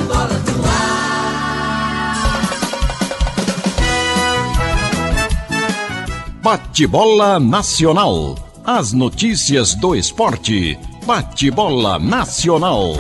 bola no ar. Bate-bola Nacional. As notícias do esporte. Bate-bola Nacional.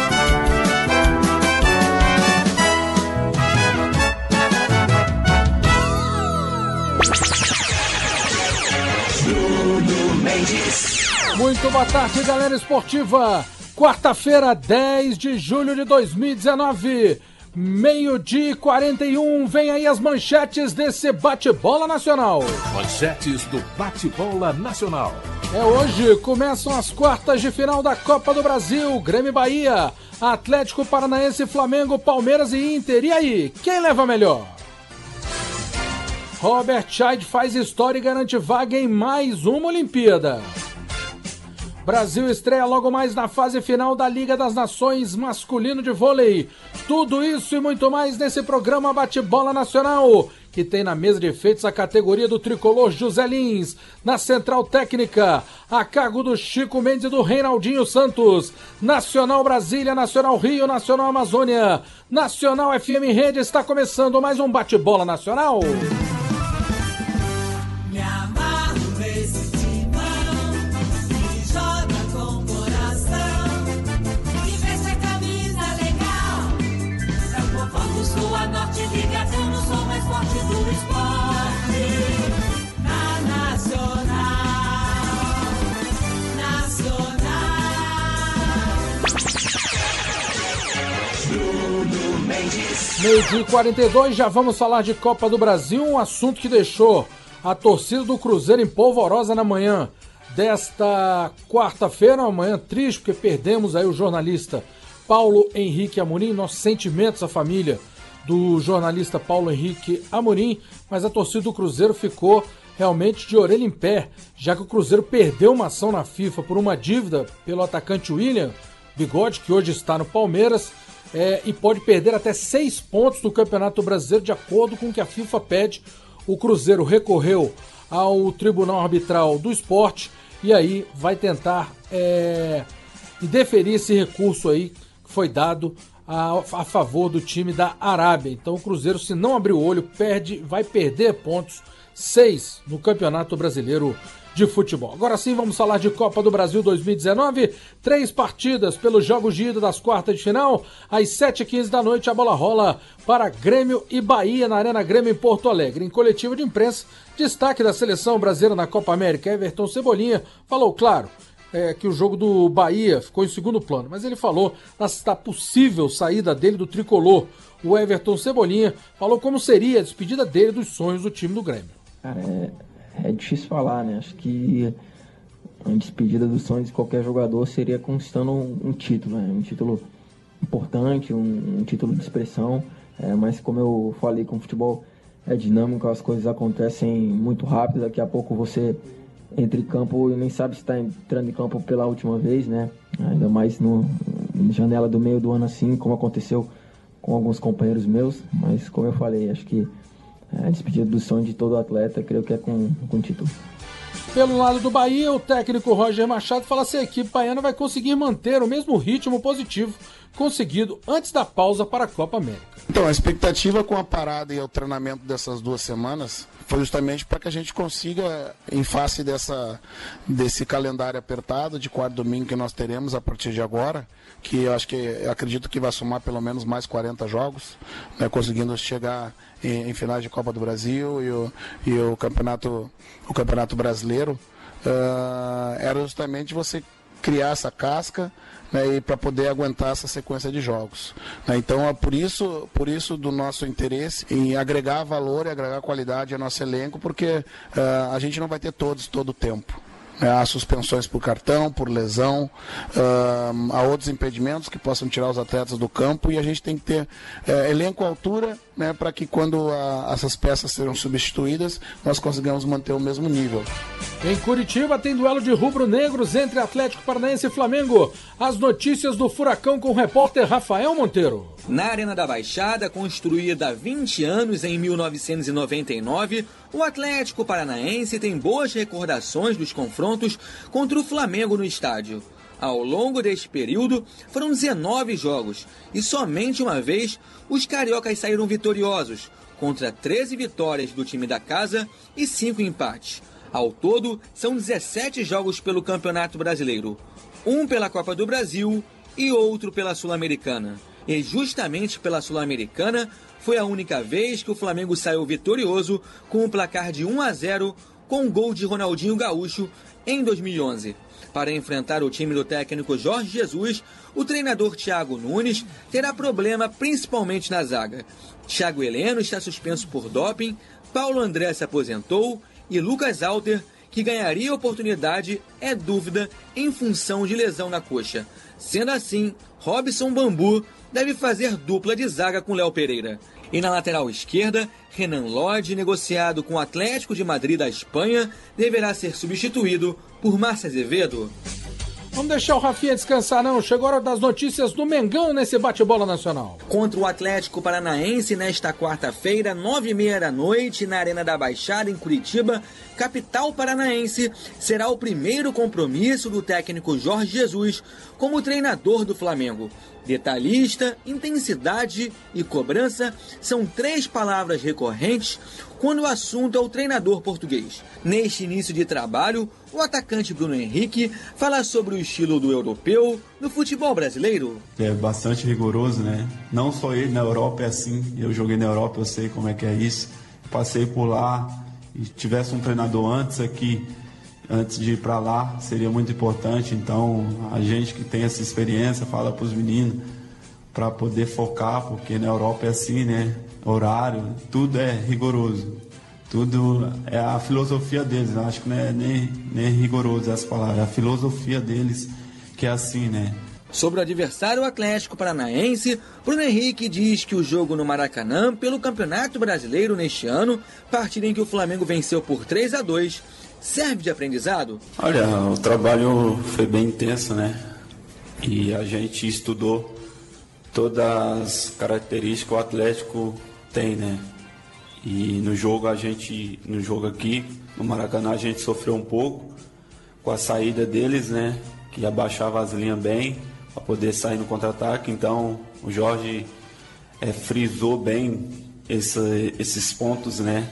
Muito boa tarde, galera esportiva. Quarta-feira, 10 de julho de 2019, meio-dia e 41. Vem aí as manchetes desse Bate-Bola Nacional. Manchetes do Bate-Bola Nacional. Hoje começam as quartas de final da Copa do Brasil. Grêmio e Bahia, Atlético Paranaense, Flamengo, Palmeiras e Inter. E aí, quem leva melhor? Robert Scheid faz história e garante vaga em mais uma Olimpíada. Brasil estreia logo mais na fase final da Liga das Nações masculino de vôlei. Tudo isso e muito mais nesse programa Bate-Bola Nacional, que tem na mesa de efeitos a categoria do tricolor José Lins, na central técnica, a cargo do Chico Mendes e do Reinaldinho Santos. Nacional Brasília, Nacional Rio, Nacional Amazônia, Nacional FM Rede, está começando mais um Bate-Bola Nacional. Do esporte na Nacional. Bruno Mendes. Meio-dia e 42, já vamos falar de Copa do Brasil, um assunto que deixou a torcida do Cruzeiro em polvorosa na manhã desta quarta-feira, uma manhã triste, porque perdemos aí o jornalista Paulo Henrique Amorim. Nossos sentimentos à família do jornalista Paulo Henrique Amorim, mas a torcida do Cruzeiro ficou realmente de orelha em pé, já que o Cruzeiro perdeu uma ação na FIFA por uma dívida pelo atacante William Bigode, que hoje está no Palmeiras, e pode perder até 6 pontos do Campeonato Brasileiro, de acordo com o que a FIFA pede. O Cruzeiro recorreu ao Tribunal Arbitral do Esporte e aí vai tentar deferir esse recurso aí que foi dado a favor do time da Arábia. Então o Cruzeiro, se não abrir o olho, vai perder pontos, 6 no Campeonato Brasileiro de Futebol. Agora sim, vamos falar de Copa do Brasil 2019, 3 partidas pelos jogos de ida das quartas de final. Às 7h15 da noite a bola rola para Grêmio e Bahia na Arena Grêmio em Porto Alegre. Em coletiva de imprensa, destaque da seleção brasileira na Copa América, Everton Cebolinha falou, claro, que o jogo do Bahia ficou em segundo plano, mas ele falou da possível saída dele do tricolor. O Everton Cebolinha falou como seria a despedida dele dos sonhos do time do Grêmio. Cara, é difícil falar, né? Acho que a despedida dos sonhos de qualquer jogador seria conquistando um título, né? Um título importante, um título de expressão, mas como eu falei, com o futebol é dinâmico, as coisas acontecem muito rápido, daqui a pouco você entra em campo e nem sabe se está entrando em campo pela última vez, né? Ainda mais na janela do meio do ano assim, como aconteceu com alguns companheiros meus, mas como eu falei, acho que a despedida do sonho de todo atleta, creio que é com título. Pelo lado do Bahia, o técnico Roger Machado fala se a equipe baiana vai conseguir manter o mesmo ritmo positivo conseguido antes da pausa para a Copa América. Então, a expectativa com a parada e o treinamento dessas 2 semanas foi justamente para que a gente consiga, em face desse calendário apertado de quarto domingo que nós teremos a partir de agora, que eu acredito que vai somar pelo menos mais 40 jogos, né, conseguindo chegar em finais de Copa do Brasil e o Campeonato Brasileiro, era justamente você criar essa casca, né, e para poder aguentar essa sequência de jogos, né? Então é por isso do nosso interesse em agregar valor e agregar qualidade ao nosso elenco, porque a gente não vai ter todo o tempo. Há suspensões por cartão, por lesão, há outros impedimentos que possam tirar os atletas do campo, e a gente tem que ter elenco à altura, né, para que quando essas peças serão substituídas, nós consigamos manter o mesmo nível. Em Curitiba tem duelo de rubro-negros entre Atlético Paranaense e Flamengo. As notícias do Furacão com o repórter Rafael Monteiro. Na Arena da Baixada, construída há 20 anos em 1999, o Atlético Paranaense tem boas recordações dos confrontos contra o Flamengo no estádio. Ao longo deste período, foram 19 jogos e somente uma vez os cariocas saíram vitoriosos, contra 13 vitórias do time da casa e 5 empates. Ao todo, são 17 jogos pelo Campeonato Brasileiro, um pela Copa do Brasil e outro pela Sul-Americana. E justamente pela Sul-Americana, foi a única vez que o Flamengo saiu vitorioso com um placar de 1-0 com um gol de Ronaldinho Gaúcho em 2011. Para enfrentar o time do técnico Jorge Jesus, o treinador Thiago Nunes terá problema principalmente na zaga. Thiago Heleno está suspenso por doping, Paulo André se aposentou e Lucas Alter, que ganharia oportunidade, é dúvida em função de lesão na coxa. Sendo assim, Robson Bambu deve fazer dupla de zaga com Léo Pereira. E na lateral esquerda, Renan Lodge, negociado com o Atlético de Madrid da Espanha, deverá ser substituído por Márcio Azevedo. Vamos deixar o Rafinha descansar não, chegou a hora das notícias do Mengão nesse bate-bola nacional. Contra o Atlético Paranaense nesta quarta-feira, 9h30 da noite, na Arena da Baixada, em Curitiba, capital paranaense, será o primeiro compromisso do técnico Jorge Jesus como treinador do Flamengo. Detalhista, intensidade e cobrança são 3 palavras recorrentes quando o assunto é o treinador português. Neste início de trabalho, o atacante Bruno Henrique fala sobre o estilo do europeu no futebol brasileiro. É bastante rigoroso, né? Não só ele, na Europa é assim. Eu joguei na Europa, eu sei como é que é isso. Passei por lá e tivesse um treinador antes aqui, antes de ir para lá, seria muito importante. Então, a gente que tem essa experiência, fala para os meninos para poder focar, porque na Europa é assim, né? Horário, tudo é rigoroso. Tudo é a filosofia deles. Eu acho que não é nem rigoroso essa palavra, é a filosofia deles que é assim, né? Sobre o adversário Atlético Paranaense, Bruno Henrique diz que o jogo no Maracanã pelo Campeonato Brasileiro neste ano, partida em que o Flamengo venceu por 3-2, serve de aprendizado? Olha, o trabalho foi bem intenso, né? E a gente estudou todas as características que o Atlético tem, né? E no jogo aqui, no Maracanã, a gente sofreu um pouco com a saída deles, né? Que abaixava as linhas bem para poder sair no contra-ataque. Então o Jorge frisou bem esses pontos, né?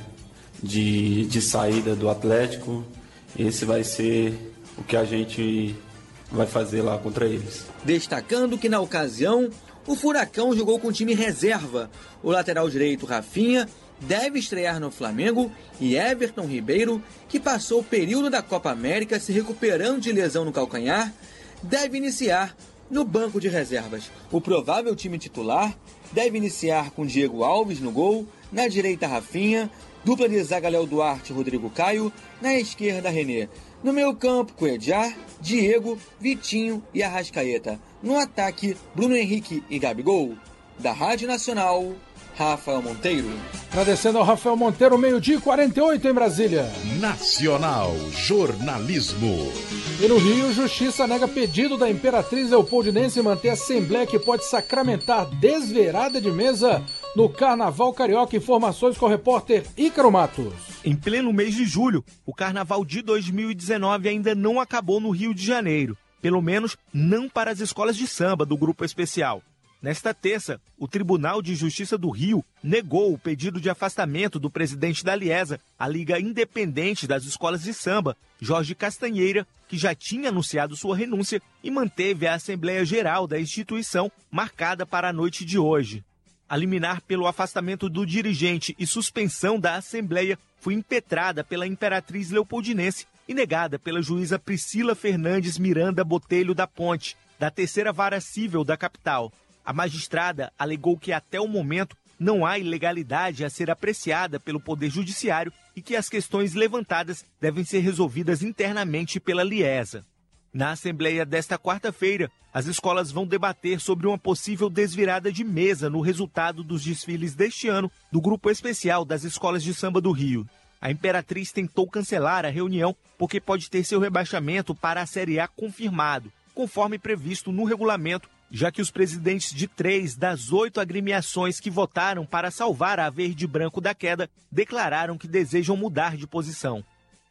De saída do Atlético. Esse vai ser o que a gente vai fazer lá contra eles. Destacando que na ocasião o Furacão jogou com time reserva. O lateral direito Rafinha deve estrear no Flamengo e Everton Ribeiro, que passou o período da Copa América se recuperando de lesão no calcanhar, deve iniciar no banco de reservas. O provável time titular deve iniciar com Diego Alves no gol, na direita Rafinha, dupla de zaga Léo Duarte e Rodrigo Caio, na esquerda René. No meio campo, Cuéllar, Diego, Vitinho e Arrascaeta. No ataque, Bruno Henrique e Gabigol. Da Rádio Nacional, Rafael Monteiro. Agradecendo ao Rafael Monteiro, 12h48 em Brasília. Nacional Jornalismo. E no Rio, Justiça nega pedido da Imperatriz Leopoldinense manter a assembleia que pode sacramentar desvirada de mesa no Carnaval Carioca. Informações com o repórter Ícaro Matos. Em pleno mês de julho, o Carnaval de 2019 ainda não acabou no Rio de Janeiro. Pelo menos não para as escolas de samba do Grupo Especial. Nesta terça, o Tribunal de Justiça do Rio negou o pedido de afastamento do presidente da Liesa, a Liga Independente das Escolas de Samba, Jorge Castanheira, que já tinha anunciado sua renúncia e manteve a Assembleia Geral da instituição marcada para a noite de hoje. A liminar pelo afastamento do dirigente e suspensão da Assembleia foi impetrada pela Imperatriz Leopoldinense e negada pela juíza Priscila Fernandes Miranda Botelho da Ponte, da Terceira Vara Cível da capital. A magistrada alegou que até o momento não há ilegalidade a ser apreciada pelo Poder Judiciário e que as questões levantadas devem ser resolvidas internamente pela Liesa. Na Assembleia desta quarta-feira, as escolas vão debater sobre uma possível desvirada de mesa no resultado dos desfiles deste ano do Grupo Especial das Escolas de Samba do Rio. A Imperatriz tentou cancelar a reunião porque pode ter seu rebaixamento para a Série A confirmado, conforme previsto no regulamento, já que os presidentes de 3 das 8 agremiações que votaram para salvar a Verde e Branco da queda declararam que desejam mudar de posição.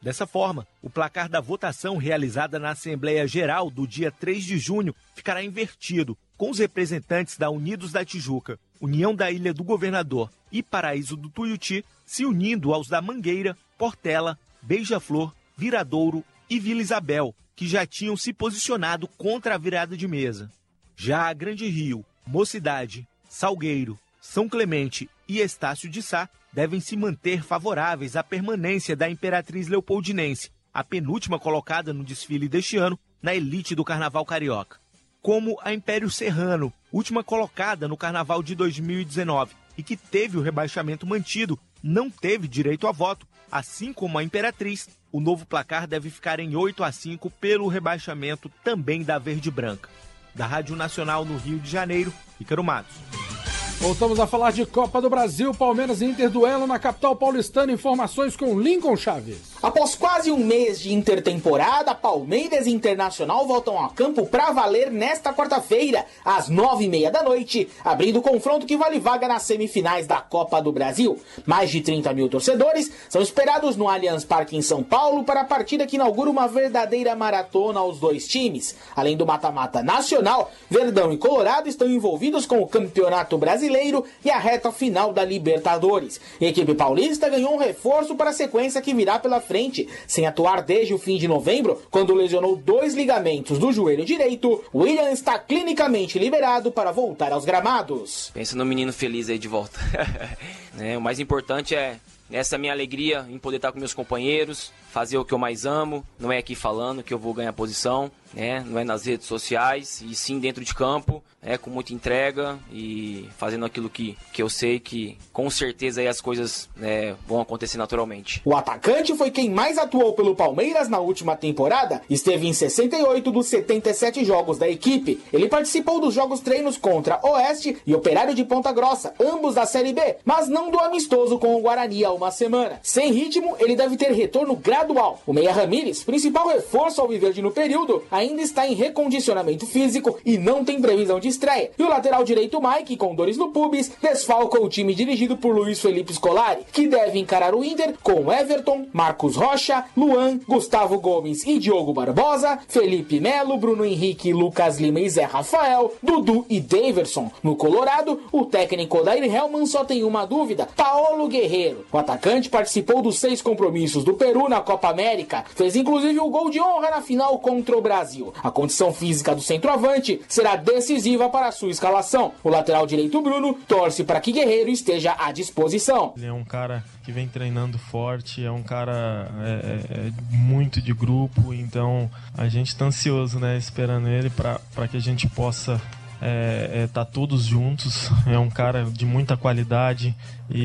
Dessa forma, o placar da votação realizada na Assembleia Geral do dia 3 de junho ficará invertido, com os representantes da Unidos da Tijuca, União da Ilha do Governador e Paraíso do Tuiuti se unindo aos da Mangueira, Portela, Beija-Flor, Viradouro e Vila Isabel, que já tinham se posicionado contra a virada de mesa. Já a Grande Rio, Mocidade, Salgueiro, São Clemente e Estácio de Sá devem se manter favoráveis à permanência da Imperatriz Leopoldinense, a penúltima colocada no desfile deste ano na elite do Carnaval Carioca. Como a Império Serrano, última colocada no Carnaval de 2019 e que teve o rebaixamento mantido, não teve direito a voto, assim como a Imperatriz, o novo placar deve ficar em 8-5 pelo rebaixamento também da Verde Branca. Da Rádio Nacional no Rio de Janeiro, Ícaro Matos. Voltamos a falar de Copa do Brasil, Palmeiras e Inter duelo na capital paulistana. Informações com Lincoln Chaves. Após quase um mês de intertemporada, Palmeiras e Internacional voltam a campo pra valer nesta quarta-feira, às 9h30 da noite, abrindo o confronto que vale vaga nas semifinais da Copa do Brasil. Mais de 30 mil torcedores são esperados no Allianz Parque em São Paulo para a partida que inaugura uma verdadeira maratona aos dois times. Além do mata-mata nacional, Verdão e Colorado estão envolvidos com o Campeonato Brasileiro e a reta final da Libertadores. A equipe paulista ganhou um reforço para a sequência que virá pela frente. Sem atuar desde o fim de novembro, quando lesionou 2 ligamentos do joelho direito, William está clinicamente liberado para voltar aos gramados. Pensa no menino feliz aí de volta. O mais importante é essa minha alegria em poder estar com meus companheiros, fazer o que eu mais amo. Não é aqui falando que eu vou ganhar posição, não é nas redes sociais, e sim dentro de campo, com muita entrega e fazendo aquilo que eu sei que com certeza aí as coisas vão acontecer naturalmente. O atacante foi quem mais atuou pelo Palmeiras na última temporada, esteve em 68 dos 77 jogos da equipe. Ele participou dos jogos treinos contra Oeste e Operário de Ponta Grossa, ambos da Série B, mas não do amistoso com o Guarani há uma semana. Sem ritmo, ele deve ter retorno gradual. O Meia Ramírez, principal reforço ao Alviverde no período, ainda está em recondicionamento físico e não tem previsão de estreia. E o lateral direito Mike, com dores no pubis, desfalca o time dirigido por Luiz Felipe Scolari, que deve encarar o Inter com Everton, Marcos Rocha, Luan, Gustavo Gomes e Diogo Barbosa, Felipe Melo, Bruno Henrique, Lucas Lima e Zé Rafael, Dudu e Daverson. No Colorado, o técnico Odair Hellmann só tem uma dúvida: Paolo Guerreiro. O atacante participou dos 6 compromissos do Peru na Copa América, fez inclusive o gol de honra na final contra o Brasil. A condição física do centroavante será decisiva para a sua escalação. O lateral direito Bruno torce para que Guerreiro esteja à disposição. Ele é um cara que vem treinando forte, é um cara muito de grupo, então a gente está ansioso, esperando ele para que a gente possa tá todos juntos. É um cara de muita qualidade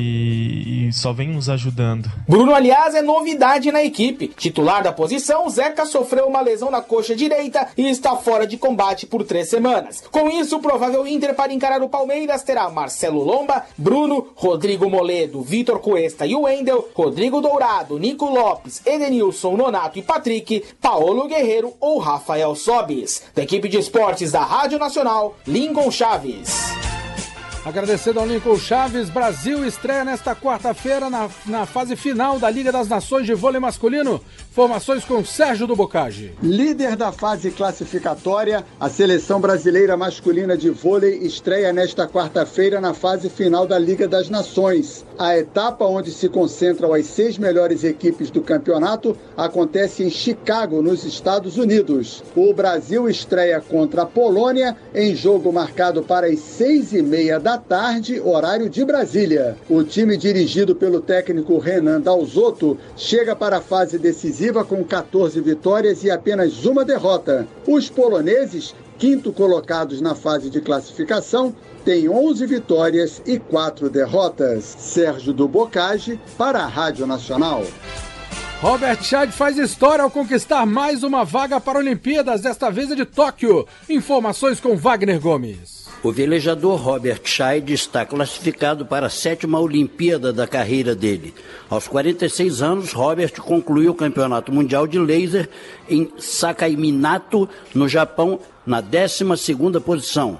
e só vem nos ajudando. Bruno, aliás, é novidade na equipe. Titular da posição, Zeca sofreu uma lesão na coxa direita e está fora de combate por 3 semanas. Com isso, o provável Inter para encarar o Palmeiras terá Marcelo Lomba, Bruno, Rodrigo Moledo, Vitor Cuesta e Wendel, Rodrigo Dourado, Nico Lopes, Edenilson, Nonato e Patrick, Paolo Guerreiro ou Rafael Sobis. Da equipe de esportes da Rádio Nacional, Lincoln Chaves. Agradecendo ao Lincoln Chaves, Brasil estreia nesta quarta-feira na fase final da Liga das Nações de Vôlei Masculino. Informações com Sérgio do Bocage. Líder da fase classificatória, a seleção brasileira masculina de vôlei estreia nesta quarta-feira na fase final da Liga das Nações. A etapa onde se concentram as 6 melhores equipes do campeonato acontece em Chicago, nos Estados Unidos. O Brasil estreia contra a Polônia em jogo marcado para as 6h30 da tarde, horário de Brasília. O time dirigido pelo técnico Renan Dalzotto chega para a fase decisiva com 14 vitórias e apenas uma derrota. Os poloneses, 5º colocados na fase de classificação, têm 11 vitórias e 4 derrotas. Sérgio do Bocage para a Rádio Nacional. Robert Scheid faz história ao conquistar mais uma vaga para Olimpíadas, desta vez é de Tóquio. Informações com Wagner Gomes. O velejador Robert Scheid está classificado para a 7ª Olimpíada da carreira dele. Aos 46 anos, Robert concluiu o Campeonato Mundial de Laser em Sakaiminato, no Japão, na 12ª posição.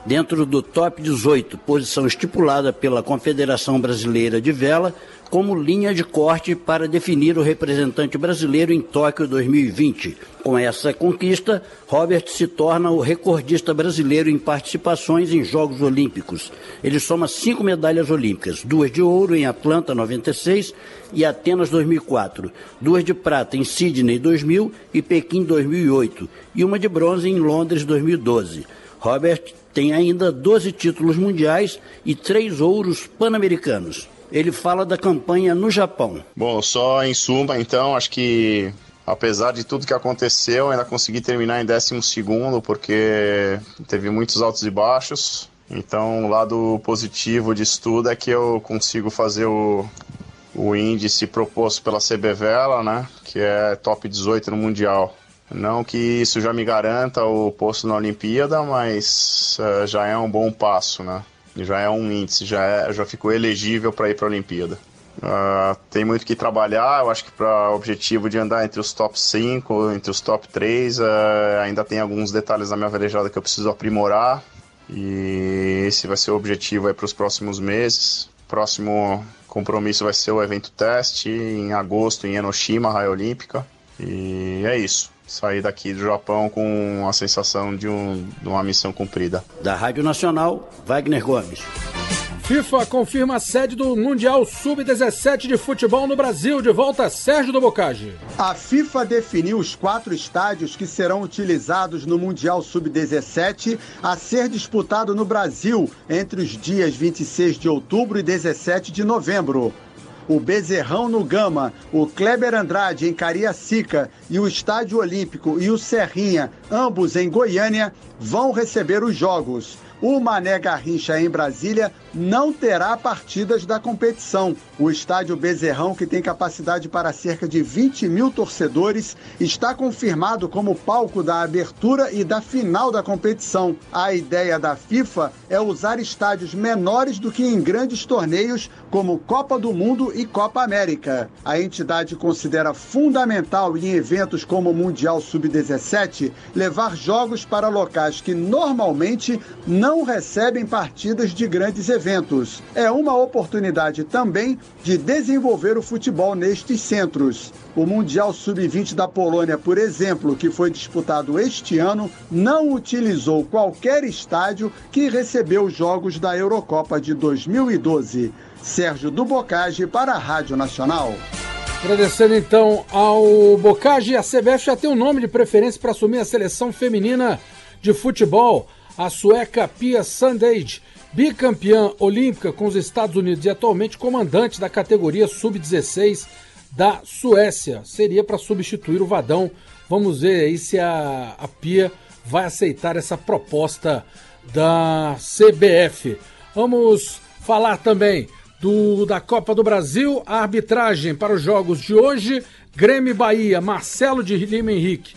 dentro do top 18, posição estipulada pela Confederação Brasileira de Vela, como linha de corte para definir o representante brasileiro em Tóquio 2020. Com essa conquista, Robert se torna o recordista brasileiro em participações em Jogos Olímpicos. Ele soma 5 medalhas olímpicas, 2 de ouro em Atlanta 96 e Atenas 2004, 2 de prata em Sydney 2000 e Pequim 2008 e uma de bronze em Londres 2012. Robert tem ainda 12 títulos mundiais e 3 ouros pan-americanos. Ele fala da campanha no Japão. Bom, só em suma, então, acho que apesar de tudo que aconteceu, ainda consegui terminar em 12º, porque teve muitos altos e baixos. Então, o lado positivo disso tudo é que eu consigo fazer o índice proposto pela CB Vela, né, que é top 18 no Mundial. Não que isso já me garanta o posto na Olimpíada, mas já é um bom passo, né? Já é um índice, já ficou elegível para ir para a Olimpíada. Tem muito que trabalhar, eu acho que para o objetivo de andar entre os top 5, entre os top 3, ainda tem alguns detalhes na minha velejada que eu preciso aprimorar, e esse vai ser o objetivo para os próximos meses. Próximo compromisso vai ser o evento teste em agosto em Enoshima, Raia Olímpica, e é isso. Sair daqui do Japão com a sensação de uma missão cumprida. Da Rádio Nacional, Wagner Gomes. FIFA confirma a sede do Mundial Sub-17 de futebol no Brasil. De volta, Sérgio do Bocage. A FIFA definiu os 4 estádios que serão utilizados no Mundial Sub-17 a ser disputado no Brasil entre os dias 26 de outubro e 17 de novembro. O Bezerrão no Gama, o Kleber Andrade em Cariacica e o Estádio Olímpico e o Serrinha, ambos em Goiânia, vão receber os jogos. O Mané Garrincha em Brasília não terá partidas da competição. O estádio Bezerrão, que tem capacidade para cerca de 20 mil torcedores, está confirmado como palco da abertura e da final da competição. A ideia da FIFA é usar estádios menores do que em grandes torneios como Copa do Mundo e Copa América. A entidade considera fundamental em eventos como o Mundial Sub-17 levar jogos para locais que normalmente não recebem partidas de grandes eventos. É uma oportunidade também de desenvolver o futebol nestes centros. O Mundial Sub-20 da Polônia, por exemplo, que foi disputado este ano, não utilizou qualquer estádio que recebeu jogos da Eurocopa de 2012. Sérgio do Bocage para a Rádio Nacional. Agradecendo então ao Bocage, a CBF já tem um nome de preferência para assumir a seleção feminina de futebol. A sueca Pia Sundhage, bicampeã olímpica com os Estados Unidos e atualmente comandante da categoria Sub-16 da Suécia. Seria para substituir o Vadão. Vamos ver aí se a Pia vai aceitar essa proposta da CBF. Vamos falar também da Copa do Brasil. A arbitragem para os jogos de hoje: Grêmio e Bahia, Marcelo de Lima Henrique,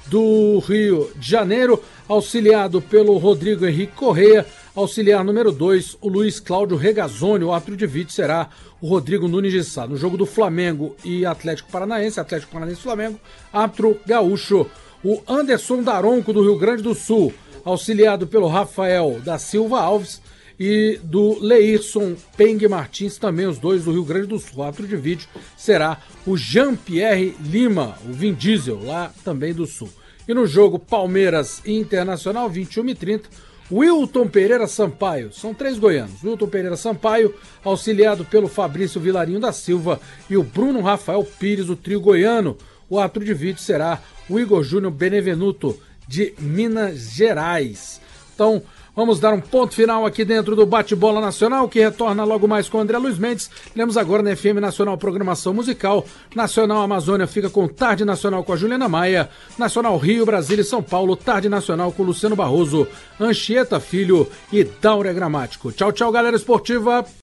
do Rio de Janeiro, auxiliado pelo Rodrigo Henrique Correia. Auxiliar número 2, o Luiz Cláudio Regazzoni. O árbitro de vídeo será o Rodrigo Nunes de Sá. No jogo do Flamengo e Atlético Paranaense e Flamengo, árbitro gaúcho, o Anderson Daronco, do Rio Grande do Sul, auxiliado pelo Rafael da Silva Alves e do Leirson Peng Martins, também os dois do Rio Grande do Sul. O árbitro de vídeo será o Jean-Pierre Lima, o Vin Diesel, lá também do Sul. E no jogo Palmeiras e Internacional, 21h30, Wilton Pereira Sampaio, são 3 goianos. Wilton Pereira Sampaio, auxiliado pelo Fabrício Vilarinho da Silva e o Bruno Rafael Pires, o trio goiano. O árbitro de vídeo será o Igor Júnior Benevenuto, de Minas Gerais. Então, vamos dar um ponto final aqui dentro do Bate-Bola Nacional, que retorna logo mais com o André Luiz Mendes. Temos agora na FM Nacional Programação Musical. Nacional Amazônia fica com Tarde Nacional com a Juliana Maia. Nacional Rio, Brasília e São Paulo, Tarde Nacional com Luciano Barroso, Anchieta Filho e Dáurea Gramático. Tchau, tchau, galera esportiva.